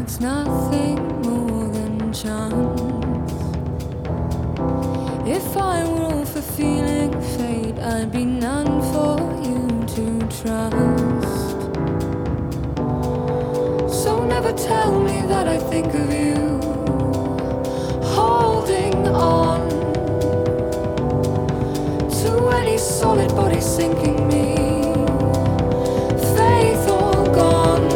it's nothing more than chance. If I were all for feeling fate, I'd be none for you to trust. So never tell me that I think of you holding on to any solid body sinking me. Faith all gone.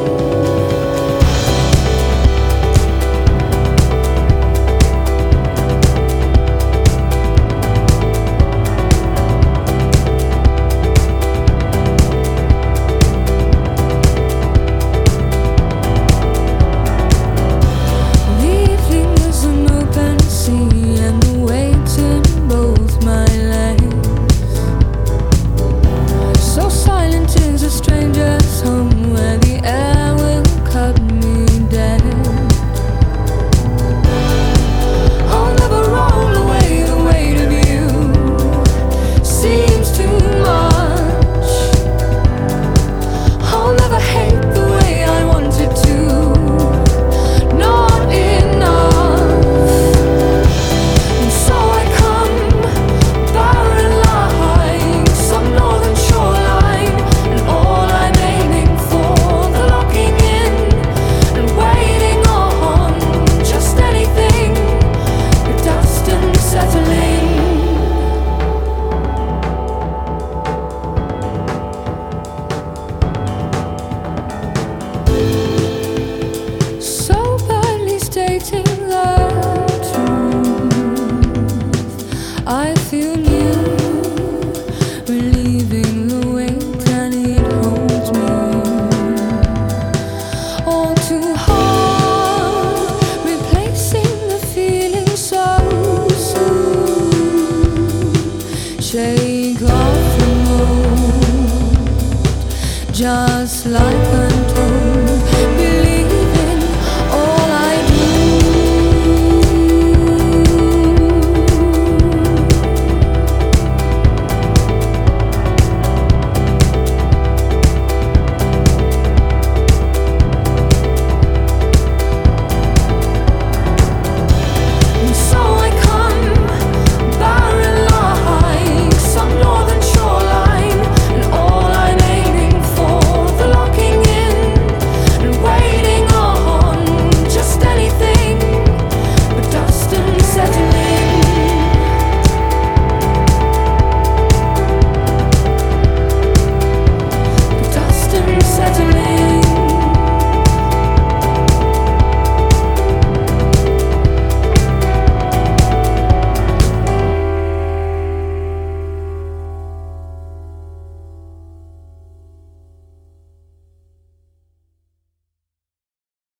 I feel new, relieving the weight and it holds me all too hard.